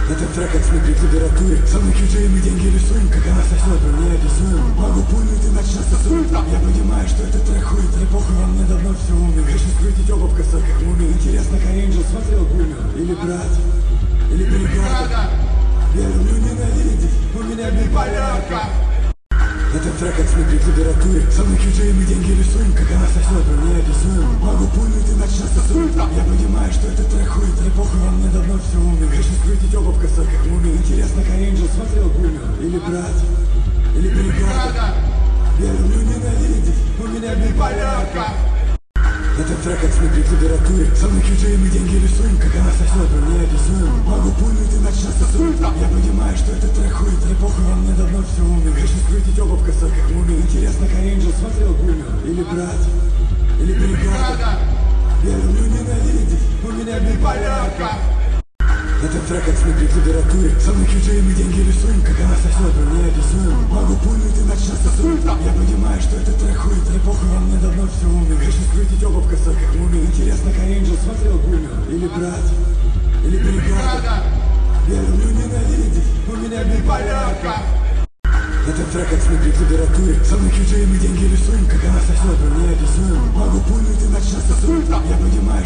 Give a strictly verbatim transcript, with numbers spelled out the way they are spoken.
Этот трек от сны при клавиатуре. Со мной кьюджей, мы деньги рисуем. Как она сосет, но не обязуем. Могу пульнуть и начать сосуд. Я понимаю, что этот трек хуй. Да и похуй, во мне давно все умер. Хочу скрутить оба в косой, как мумия. Интересно, как Энджел смотрел Гумер. Или брат, или бригада. Я люблю ненавидеть, у меня биполярка. Этот трек от сны при клавиатуре. Со мной кьюджей, мы деньги рисуем. Как она сосет, но не обязуем. Могу пульнуть и начать сосуд. Я понимаю, что этот трек хуй. Да и похуй, во мне давно все умер. Хочу скрутить оба в косой, как мумия. Интересно, как Энджел смотрел Гумер. Или брат, или бригада. Я люблю ненавидеть, у меня биполярка. Этот трек от сны при клавиатуре. Со мной кьюджей, мы деньги рисуем. Как она сосет, но не обязуем. Могу пульнуть и начать сосуд. Я понимаю, что этот трек хуй. Да и похуй, во мне давно все умер. Хочу скрутить оба в косой, как мумия. Интересно, как Энджел смотрел Гумер. Или брат, или бригада. Я люблю ненавидеть, у меня биполярка. Этот трек от сны при клавиатуре. Со мной кьюджей, мы деньги рисуем. Как она сосет, но не обязуем. Могу пульнуть и начать сосуд. Я понимаю, что этот трек хуй. Да и похуй, во мне давно все умер. Хочу скрутить оба в косой, как мумия. Интересно, как Энджел смотрел Гумер. Или брат, или бригада. Я люблю ненавидеть, у меня биполярка. Этот трек от сны при клавиатуре. Со мной кьюджей, мы деньги рисуем. Как она сосет, но не обязуем. Могу пульнуть и начать сосуд. Я понимаю,